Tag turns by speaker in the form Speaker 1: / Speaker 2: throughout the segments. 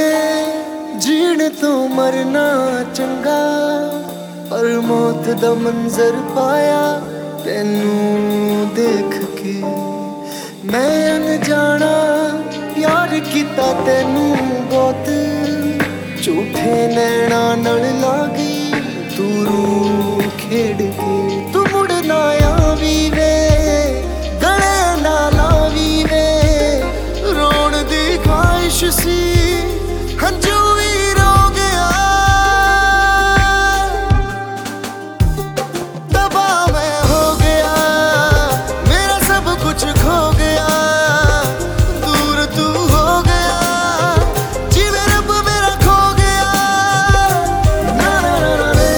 Speaker 1: जीण तो मरना चंगा, पर मौत दा मंजर पाया तैनू देख के। मैं अनजाना प्यार किता तैनू बहुत, झूठे नैना नाल ला गई तू रूह खेड़ के। तू मुड़ ना आवी वे, गले ना लावी वे, रोण दी ख्वाहिश सी हंजू भी रो गया। दबा मैं हो गया, मेरा सब कुछ खो गया, दूर तू हो गया, जिवें रब मेरा खो गया। ना ना ना ना रे,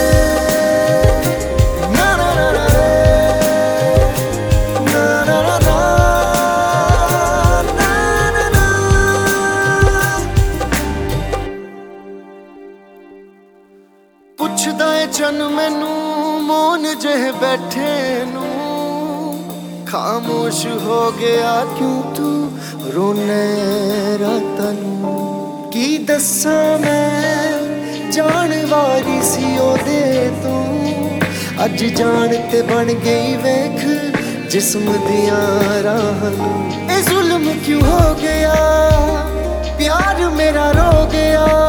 Speaker 1: ना ना ना ना रे, ना ना ना ना, ना ना ना। पुछदा है चन मैनू मौन जह बैठे नू, खामोश हो गया क्यों तू रोने रातां नू। की दस्सां मैं जान वारी सी ओदे तू, अज जान ते बन गई वेख जिस्म दियां राहां नू। ए जुल्म क्यों हो गया, प्यार मेरा रो गया।